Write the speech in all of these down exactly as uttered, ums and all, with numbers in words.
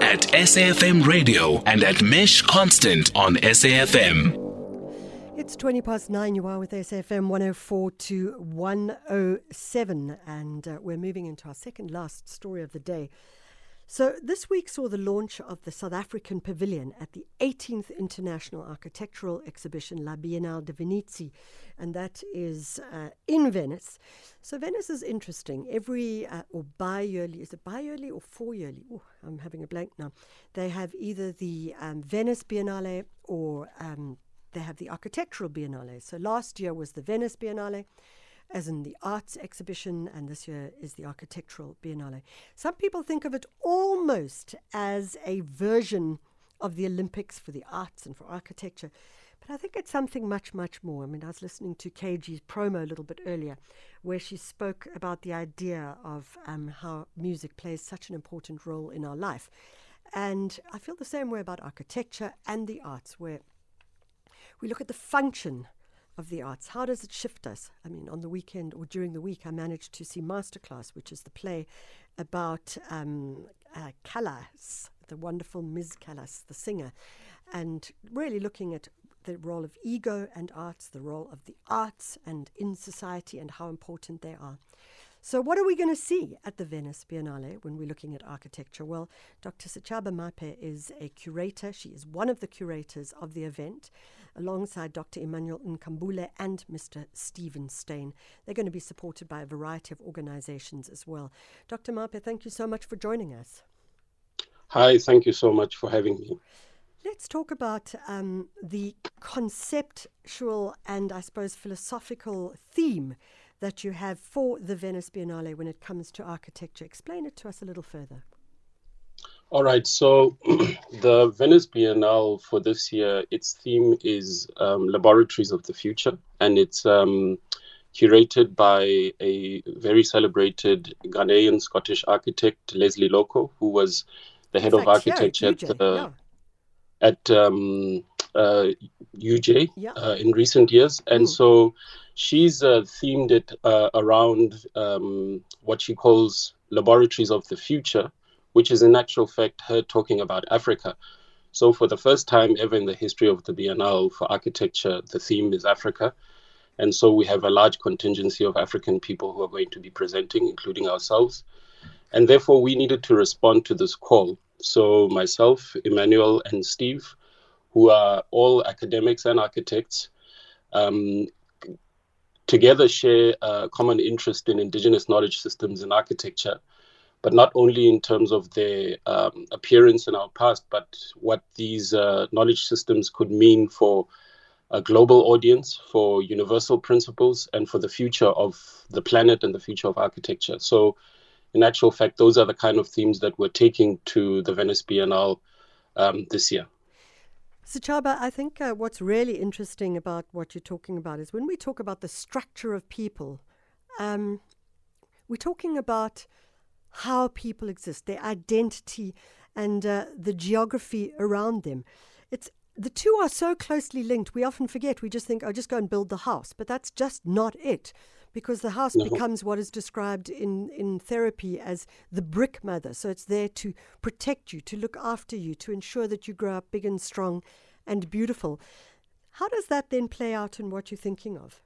at S A F M Radio and at Mesh Constant on S A F M. It's twenty past nine. You are with S A F M one oh four to one oh seven, and uh, we're moving into our second last story of the day. So this week saw the launch of the South African Pavilion at the eighteenth International Architectural Exhibition La Biennale di Venezia, and that is uh, in Venice. So Venice is interesting. Every, uh, or bi-yearly, is it bi-yearly or four-yearly? Oh, I'm having a blank now. They have either the um, Venice Biennale or um, they have the Architectural Biennale. So last year was the Venice Biennale, as in the arts exhibition, and this year is the Architectural Biennale. Some people think of it almost as a version of the Olympics for the arts and for architecture, but I think it's something much, much more. I mean, I was listening to K G's promo a little bit earlier, where she spoke about the idea of um, how music plays such an important role in our life. And I feel the same way about architecture and the arts, where we look at the function of the arts. How does it shift us? I mean, on the weekend or during the week, I managed to see Masterclass, which is the play about um, uh, Callas, the wonderful Miz Callas, the singer, and really looking at the role of ego and arts, the role of the arts and in society and how important they are. So what are we going to see at the Venice Biennale when we're looking at architecture? Well, Doctor Sechaba Mape is a curator. She is one of the curators of the event, alongside Doctor Emmanuel Nkambule and Mister Stephen Steyn. They're going to be supported by a variety of organizations as well. Doctor Mape, thank you so much for joining us. Hi, thank you so much for having me. Let's talk about um, the conceptual and, I suppose, philosophical theme that you have for the Venice Biennale when it comes to architecture. Explain it to us a little further. All right, so the Venice Biennale for this year, its theme is um, Laboratories of the Future, and it's um, curated by a very celebrated Ghanaian Scottish architect, Leslie Loko, who was the head In of fact, architecture yeah, at, U J, the, yeah. at um, uh, U J Yeah. uh, in recent years. And Mm. so she's uh, themed it uh, around um, what she calls Laboratories of the Future, which is in actual fact her talking about Africa. So for the first time ever in the history of the Biennale for architecture, the theme is Africa. And so we have a large contingency of African people who are going to be presenting, including ourselves. And therefore we needed to respond to this call. So myself, Emmanuel, and Steve, who are all academics and architects, um, together share a common interest in indigenous knowledge systems in architecture, but not only in terms of their um, appearance in our past, but what these uh, knowledge systems could mean for a global audience, for universal principles, and for the future of the planet and the future of architecture. So in actual fact, those are the kind of themes that we're taking to the Venice Biennale um, this year. Sechaba, I think uh, what's really interesting about what you're talking about is when we talk about the structure of people, um, we're talking about how people exist, their identity and uh, the geography around them. It's the two are so closely linked, we often forget. We just think, oh, just go and build the house. But that's just not it, because the house No. becomes what is described in, in therapy as the brick mother. So it's there to protect you, to look after you, to ensure that you grow up big and strong and beautiful. How does that then play out in what you're thinking of?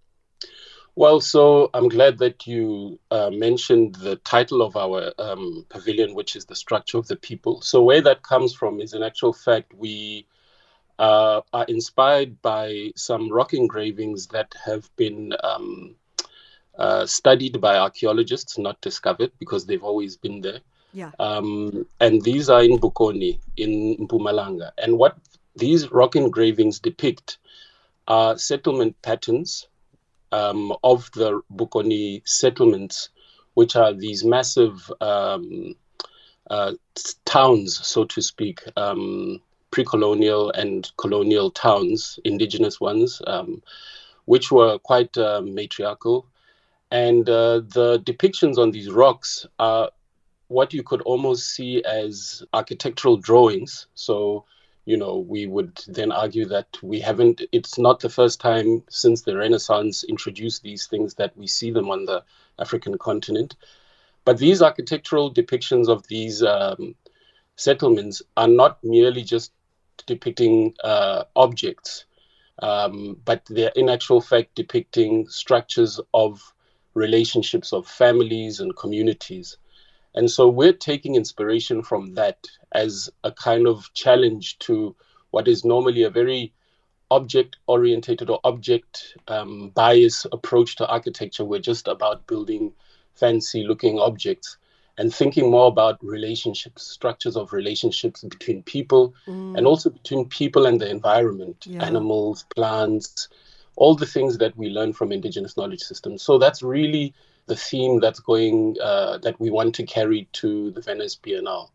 Well, so I'm glad that you uh, mentioned the title of our um, pavilion, which is The Structure of the People. So where that comes from is, in actual fact, we uh, are inspired by some rock engravings that have been um, uh, studied by archaeologists, not discovered, because they've always been there. Yeah. Um, and these are in Bokoni, in Mpumalanga. And what these rock engravings depict are settlement patterns Um, of the Bokoni settlements, which are these massive um, uh, towns, so to speak, um, pre-colonial and colonial towns, indigenous ones, um, which were quite uh, matriarchal. And uh, the depictions on these rocks are what you could almost see as architectural drawings. So you know, we would then argue that we haven't, it's not the first time since the Renaissance introduced these things that we see them on the African continent. But these architectural depictions of these um, settlements are not merely just depicting uh, objects, um, but they're in actual fact depicting structures of relationships of families and communities. And so we're taking inspiration from that as a kind of challenge to what is normally a very object-orientated or object um, bias approach to architecture. We're just about building fancy-looking objects and thinking more about relationships, structures of relationships between people mm. and also between people and the environment, yeah. animals, plants, all the things that we learn from indigenous knowledge systems. So that's really the theme that's going, uh, that we want to carry to the Venice Biennale.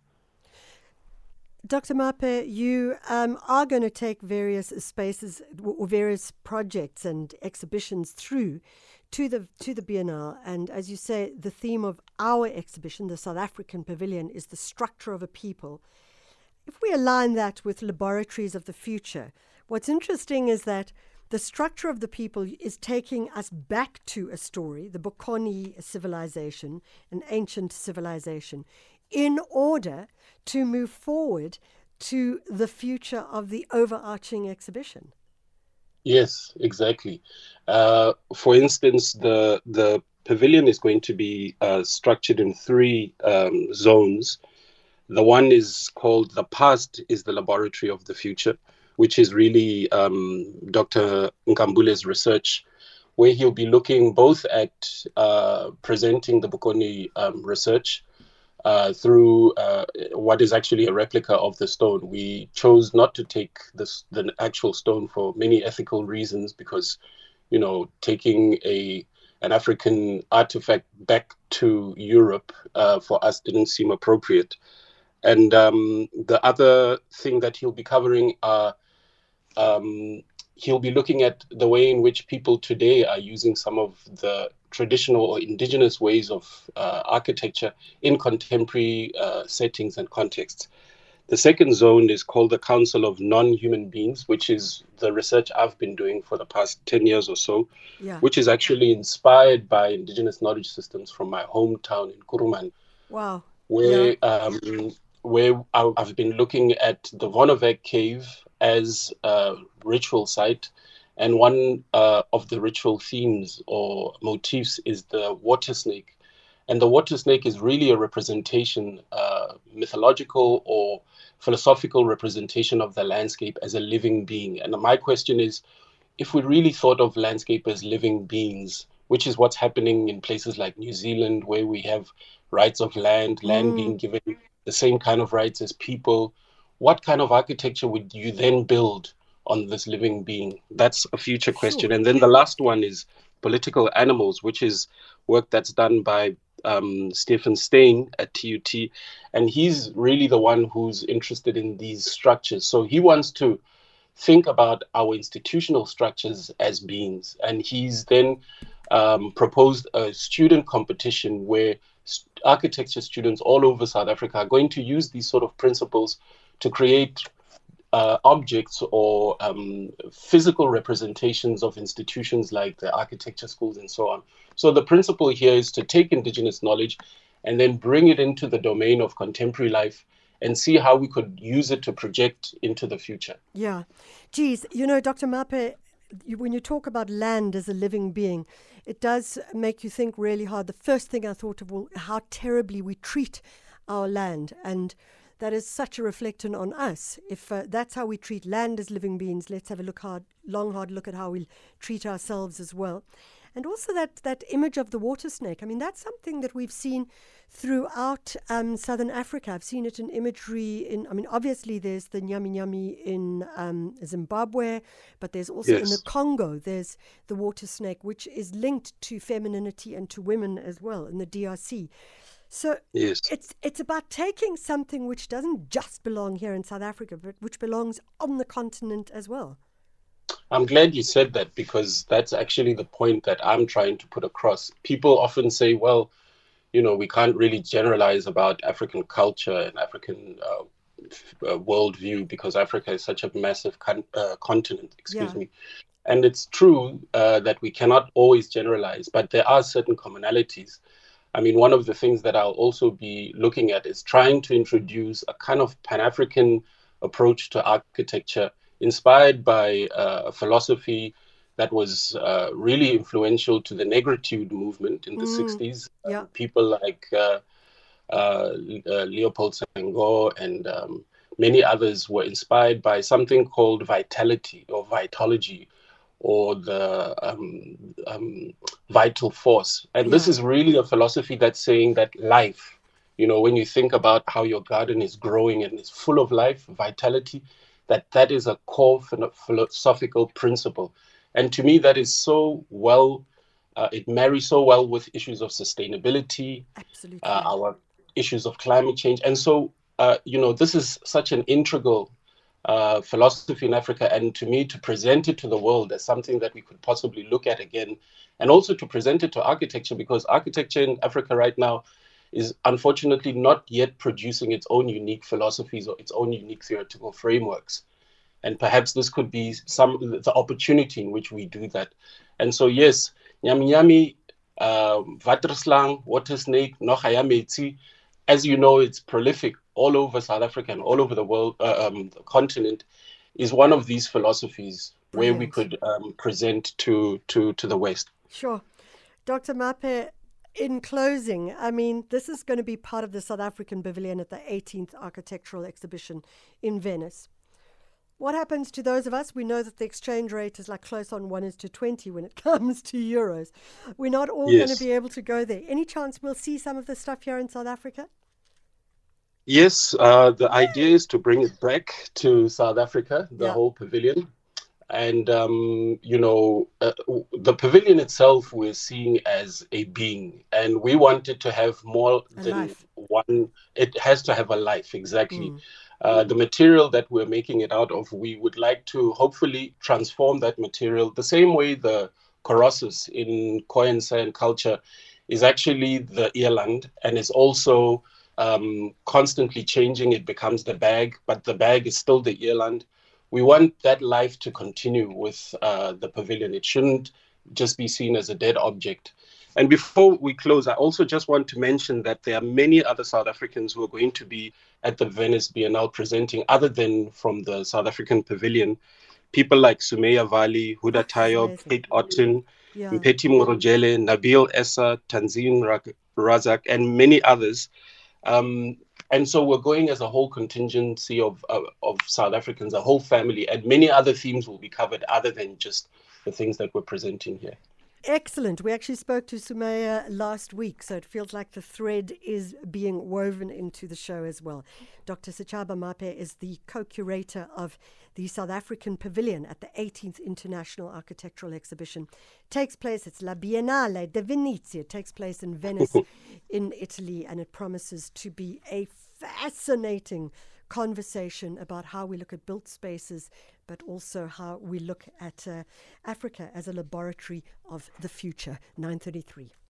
Doctor Mape, you um, are going to take various spaces or various projects and exhibitions through to the to the Biennale. And as you say, the theme of our exhibition, the South African Pavilion, is the structure of a people. If we align that with laboratories of the future, what's interesting is that the structure of the people is taking us back to a story, the Bokoni civilization, an ancient civilization, in order to move forward to the future of the overarching exhibition. Yes, exactly. Uh, for instance, the the pavilion is going to be uh, structured in three um, zones. The one is called The Past is the Laboratory of the Future, which is really um, Doctor Nkambule's research, where he'll be looking both at uh, presenting the Bokoni um, research uh, through uh, what is actually a replica of the stone. We chose not to take this, the actual stone for many ethical reasons, because, you know, taking a an African artifact back to Europe uh, for us didn't seem appropriate. And um, the other thing that he'll be covering are Um, he'll be looking at the way in which people today are using some of the traditional or indigenous ways of uh, architecture in contemporary uh, settings and contexts. The second zone is called the Council of Non-Human Beings, which is the research I've been doing for the past ten years or so, yeah. which is actually inspired by indigenous knowledge systems from my hometown in Kuruman. Wow. Where, yeah. um, where I've been looking at the Vonnegut Cave as a ritual site, and one uh, of the ritual themes or motifs is the water snake. And the water snake is really a representation, uh, mythological or philosophical representation of the landscape as a living being. And my question is, if we really thought of landscape as living beings, which is what's happening in places like New Zealand, where we have rights of land, land mm. being given the same kind of rights as people, what kind of architecture would you then build on this living being? That's a future question. Sure. And then the last one is political animals, which is work that's done by um, Stefan Stein at T U T. And he's really the one who's interested in these structures. So he wants to think about our institutional structures as beings. And he's then um, proposed a student competition where architecture students all over South Africa are going to use these sort of principles to create uh, objects or um, physical representations of institutions like the architecture schools and so on. So the principle here is to take indigenous knowledge and then bring it into the domain of contemporary life and see how we could use it to project into the future. Yeah. Geez, you know, Doctor Mape, you, when you talk about land as a living being, it does make you think really hard. The first thing I thought of was how terribly we treat our land, and that is such a reflection on us. If uh, that's how we treat land as living beings, let's have a look hard, long, hard look at how we treat ourselves as well. And also that, that image of the water snake. I mean, that's something that we've seen throughout um, Southern Africa. I've seen it in imagery in, I mean, obviously there's the Nyami Nyami in um, Zimbabwe, but there's also yes. in the Congo, there's the water snake, which is linked to femininity and to women as well in the D R C. So yes. it's it's about taking something which doesn't just belong here in South Africa, but which belongs on the continent as well. I'm glad you said that, because that's actually the point that I'm trying to put across. People often say, well, you know, we can't really generalize about African culture and African uh, uh, worldview because Africa is such a massive con- uh, continent, excuse yeah. me. And it's true uh, that we cannot always generalize, but there are certain commonalities. I mean, one of the things that I'll also be looking at is trying to introduce a kind of Pan-African approach to architecture inspired by uh, a philosophy that was uh, really influential to the Negritude movement in the Mm, sixties. yeah. Um, people like uh, uh, uh, Leopold Senghor and um, many others were inspired by something called vitality or vitology, or the um, um, vital force. And this Yeah. is really a philosophy that's saying that life, you know, when you think about how your garden is growing and is full of life, vitality, that that is a core philo- philosophical principle. And to me, that is so well, uh, it marries so well with issues of sustainability, Absolutely. uh, our issues of climate change. And so, uh, you know, this is such an integral uh, philosophy in Africa, and to me, to present it to the world as something that we could possibly look at again, and also to present it to architecture, because architecture in Africa right now is unfortunately not yet producing its own unique philosophies or its own unique theoretical frameworks. And perhaps this could be some the opportunity in which we do that. And so, yes, Nyami Nyami, uh, Waterslang, water snake, Nochayametsi, as you know, it's prolific all over South Africa and all over the world, uh, um, the continent, is one of these philosophies where we Brilliant. could um, present to, to, to the West. Sure. Doctor Mape, in closing, I mean, this is going to be part of the South African Pavilion at the eighteenth Architectural Exhibition in Venice. What happens to those of us? We know that the exchange rate is like close on one is to twenty when it comes to euros. We're not all Yes. going to be able to go there. Any chance we'll see some of the stuff here in South Africa? Yes, uh, the idea is to bring it back to South Africa, the Yeah. whole pavilion. And, um, you know, uh, the pavilion itself we're seeing as a being, and we want it to have more A than life. one. It has to have a life, exactly. Mm. Uh, the material that we're making it out of, we would like to hopefully transform that material the same way the Colossus in Khoisan culture is actually the earland and is also um, constantly changing. It becomes the bag, but the bag is still the earland. We want that life to continue with uh, the pavilion. It shouldn't just be seen as a dead object. And before we close, I also just want to mention that there are many other South Africans who are going to be at the Venice Biennale presenting, other than from the South African Pavilion. People like Sumeya Vali, Huda That's Tayo, amazing. Kate Otten, Yeah. Mpeti Morojele, Nabil Essa, Tanzine Ra- Razak, and many others. Um, and so we're going as a whole contingency of, of of South Africans, a whole family, and many other themes will be covered other than just the things that we're presenting here. Excellent. We actually spoke to Sumaya last week, so it feels like the thread is being woven into the show as well. Doctor Sechaba Mape is the co-curator of the South African Pavilion at the eighteenth International Architectural Exhibition. Takes place, it's La Biennale di Venezia. It takes place in Venice in Italy, and it promises to be a fascinating conversation about how we look at built spaces, but also how we look at uh, Africa as a laboratory of the future. nine thirty-three.